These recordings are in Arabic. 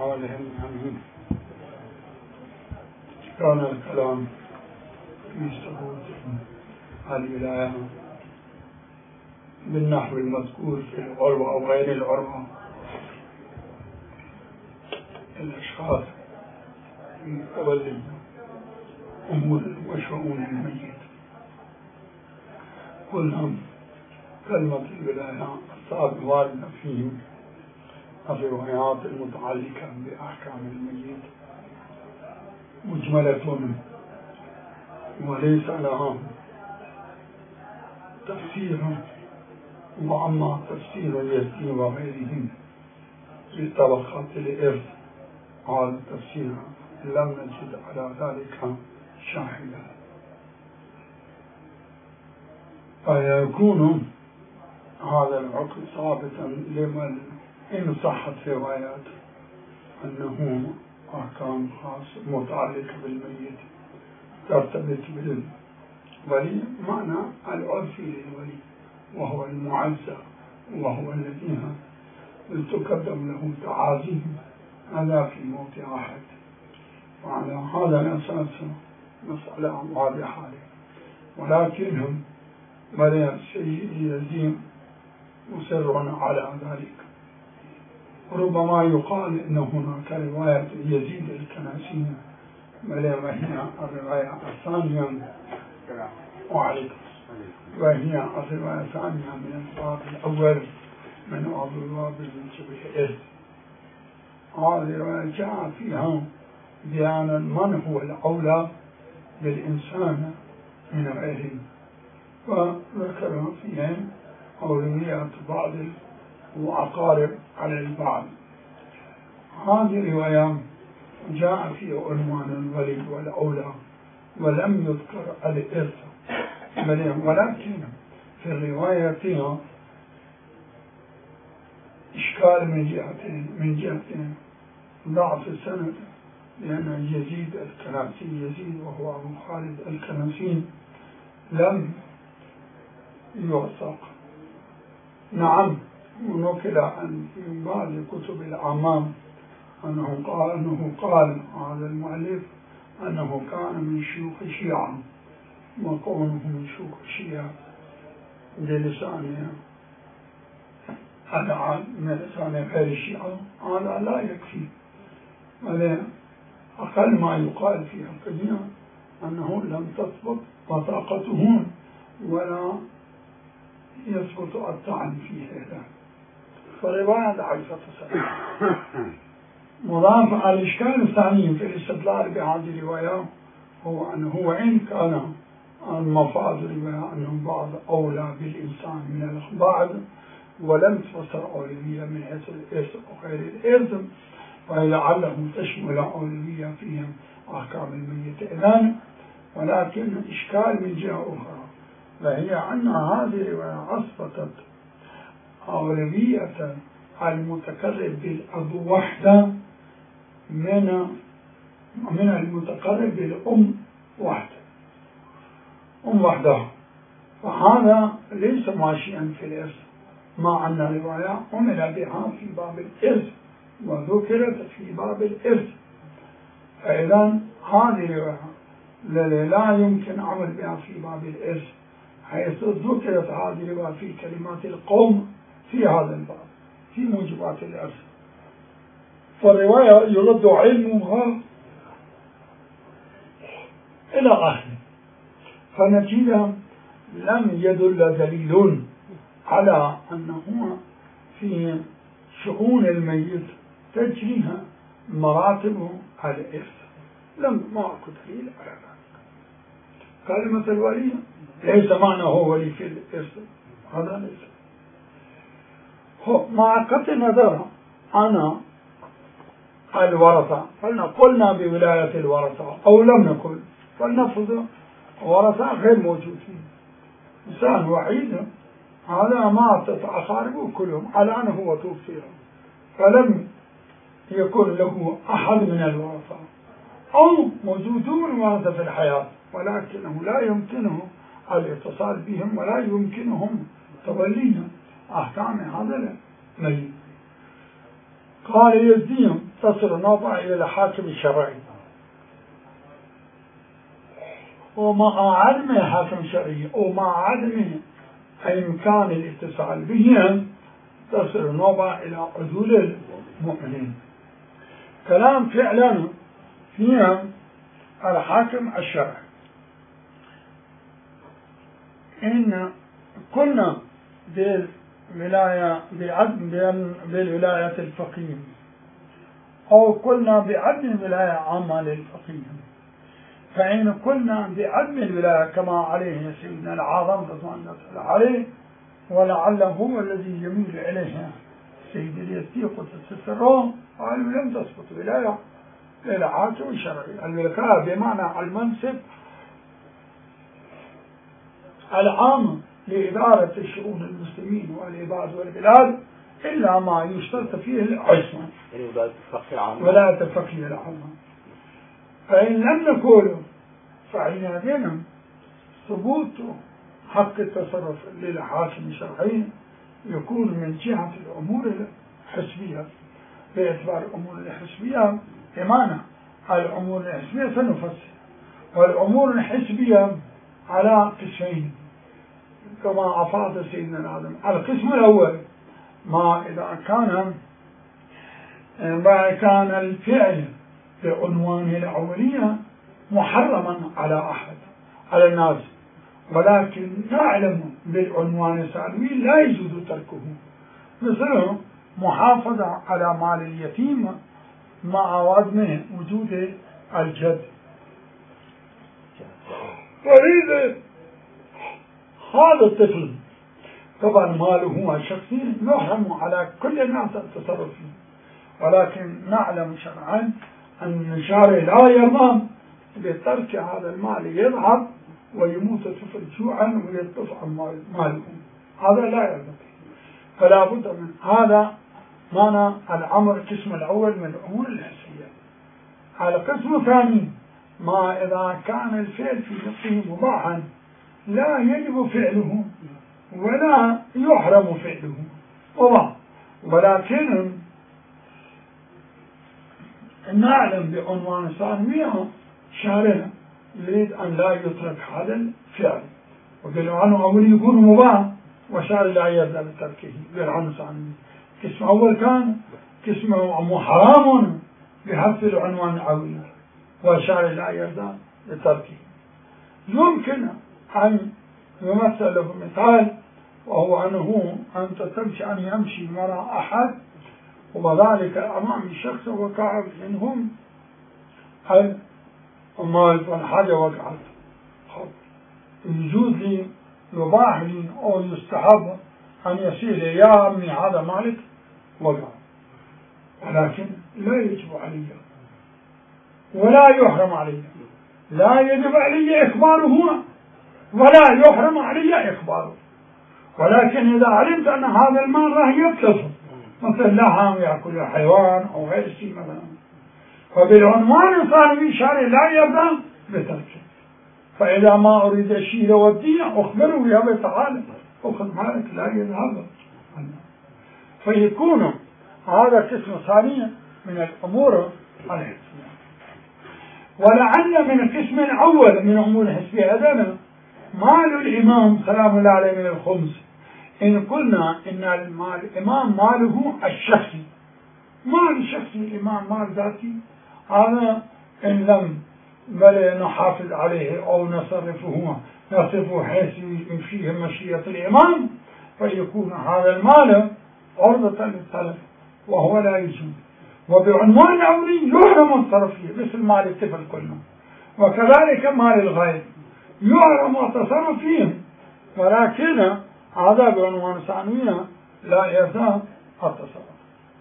عليهم آمين. كان الكلام في ثبوت الولاية بالنحو المذكور في العروة أو غير العروة، الأشخاص في تولي أمور وشؤون الميت. كلهم كلمة الولاية الصادقة واردة فيهم الروايات المتعلقة بأحكام الميت مجملة وليس لها تفسير، وأما تفسير اليتيم وغيرهم لطبقات الإرث هذا التفسير لم نجد على ذلك شاهدا، فيكون هذا الحكم ثابتا لمن إن صحت روايات أنه أحكام خاصة متعلقة بالميت ترتبط بالولي، معنى العرفي للولي وهو المعزى وهو الذي تقدم له تعازيم هذا في موت أحد، وعلى هذا الأساس مسألة واضحة. ولكنهم بل سيدي يزيد مصر على ذلك. ربما يقال إن هناك رواية يزيد الكناسي بل وهي الرواية الثانية وهي الرواية الثانية من الباب الأول من أبواب الإرث. هذه الرواية جاء فيها بيانا من هو الأولى بالإنسان من غيره، وذكر فيها أولويات بعض وأقارب على البعض. هذه الرواية جاء في عنوان الولي والأولى ولم يذكر الإرث، ولكن في الرواية إشكال من جهتين ضعف السند، لأن يزيد الكناسي يزيد وهو أبو خالد الكناسي لم يوثق. نعم ونقل عن في بعض كتب الأعمام أنه قال هذا المؤلف أنه كان من شيوخ الشيعة، وكونه من شيوخ الشيعة بلسانه هذا من لسان غير الشيعة هذا لا يكفي، أقل ما يقال في حقه أنه لم تثبت وثاقته ولا يثبت الطعن فيه هذا، فرواية ضعيفة السند. مضاف على الإشكال الثاني في الاستدلال بهذه الرواية هو أنه وإن كان المفاد الرواية أنه بعض أولى بالإنسان من البعض ولم تفسر أولوية من حيث الإرث وغير الإرث، ولعله تشمل أولوية فيهم أحكام الميت إذن، ولكن إشكال من جهة أخرى وهي أن هذه الرواية أثبتت أولوية المتقرب بالأب وحده من المتقرب بالأم وحده، أم وحدها، فهذا ليس ماشيا في الإرث، مع أن الرواية عمل بها في باب الإرث وذكرت في باب الإرث. فإذا هذه الرواية لا يمكن عمل بها في باب الإرث حيث ذكرت هذه الرواية في كلمات القوم في هذا الباب في موجبات الإرث، فالرواية يرد علمها إلى آخره. فنتيجة لم يدل دليل على أنه في شؤون الميت تجريها مراتب الإرث، ما أكو دليل على ذلك. كلمة الولي ليس معنى هو ولي في الإرث، هذا ليس. مع قطع النظر عن الورثة، قلنا بولاية الورثة أو لم نقل، فلنفرض ورثة غير موجودين، إنسان وحيد هذا مات أقاربه كلهم على أنه هو توفي فلم يكن له أحد من الورثة، أو موجودون ورثة في الحياة ولكنه لا يمكنه الاتصال بهم ولا يمكنهم توليهم أحكام هذا الميت. قال يزيهم تصل النوبة إلى الحاكم الشرعي، ومع عدم الحاكم الشرعي ومع عدم إمكان الاتصال بهم تصل النوبة إلى عدول المؤمنين. كلام فعلا فيها الحاكم الشرعي. إن كنا بالولاية الفقيه أو قلنا بعدم الولاية عامة للفقيه، فإن قلنا بعدم الولاية كما عليه سيدنا العظم رضوان الله عليه، ولعله هو الذي يميل إليه سيد اليسير قدس سره، قالوا لم تسقط ولاية للحاكم الشرعي. الولاية بمعنى المنصب العام لإدارة شؤون المسلمين والعباد والبلاد، إلا ما يشترط فيه العصمة ولاية الفقيه العامة. فإن لم نقول فعندنا ثبوت حق التصرف للحاكم الشرعي يكون من جهة الأمور الحسبية، باعتبار الأمور الحسبية بمعنى الأمور الحسبية سنفسر، والأمور الحسبية على قسمين كما أفاد سيدنا آدم. القسم الأول ما إذا كان الفعل بعنوانه الأولية محرما على أحد على الناس، ولكن نعلم بالعنوان الثانوي لا يجوز تركه، مثل محافظة على مال اليتيم مع عدم وجود الجد. فإذا هذا الطفل طبعا ماله الشخصي يحرم على كل الناس التصرف فيه، ولكن نعلم شرعا أن الشارع لا يرضى بترك هذا المال يذهب ويموت الطفل جوعا ويطفى ماله، هذا لا يرضى. فلا بد من هذا معنى الأمر. القسم الأول من الأمور الحسية. القسم الثاني ما إذا كان الفعل في نفسه مباحا لا يجب فعله ولا يحرم فعله مباح، ولكن نعلم بعنوان ثانوية شارع يريد أن لا يترك هذا الفعل، وقالوا عنه أول يكون مباح وشارع لا يرضى بتركه بالعنوان ثانوي. قسم أول كان قسم حرام بحث العنوان الأول وشارع لا يرضى بتركه. يمكن أن يمثل له مثال، وهو أنه أنت تمشي أن يمشي وراء أحد وذلك أمام شخص وكعب منهم ما حاجة وقعت، يجوز لي يباح لي أو يستحب أن يسير يا عمي هذا مالك وقع، ولكن لا يجب علي ولا يحرم علي، لا يجب علي إخباره ولا يحرم علي إخباره، ولكن إذا علمت أن هذا المال راح يتلف مثل لحم يأكل الحيوان أو غير شيء مثلا، فبالعنوان الثانوي شارع لا يرضى بتركه. فإذا ما أريد الشيء لوديه أخبره يا تعالى أخذ مالك لا يذهب، فيكون هذا قسم ثاني من الأمور الحسية. ولعل من القسم الأول من أمور الحسية هذا مال الإمام سلام الله عليه من الخمس. إن قلنا إن الإمام ماله الشخصي، مال الشخصي الإمام مال ذاتي، هذا إن لم بل نحافظ عليه أو نصرفه حيث فيه مشيئة الإمام فيكون هذا المال عرضة للتلف وهو لا يجوز. وبعنوان أولي يحرم التصرف فيه مثل مال الطفل كله، وكذلك مال الغير يحرم التصرف فيه، ولكن هذا بعنوان ثانوية لا يرضى التصرف.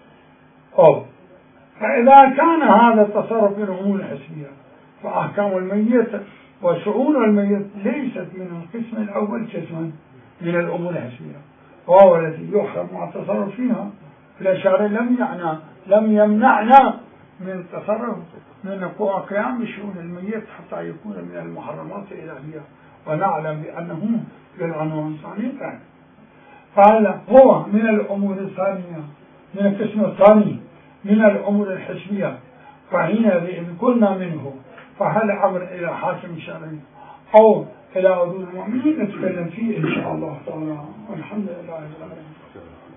فإذا كان هذا التصرف من أمور الحسبية فأحكام الميت وشؤون الميت ليست من القسم الأول قسما من الأمور الحسبية، وهو الذي يحرم التصرف فيها. الشارع لم يمنعنا من التصرف من قيام بشؤون الميت حتى يكون من المحرمات الإلهية، ونعلم بأنه بالعنوان الثاني. فهذا هو من الأمور الثانية من القسم الثاني من الأمور الحسبية، فحينئذ إن كنا منه فهل أمر إلى حاكم شرعي أو إلى عدول المؤمنين نتكلم فيه إن شاء الله تعالى، والحمد لله رب العالمين.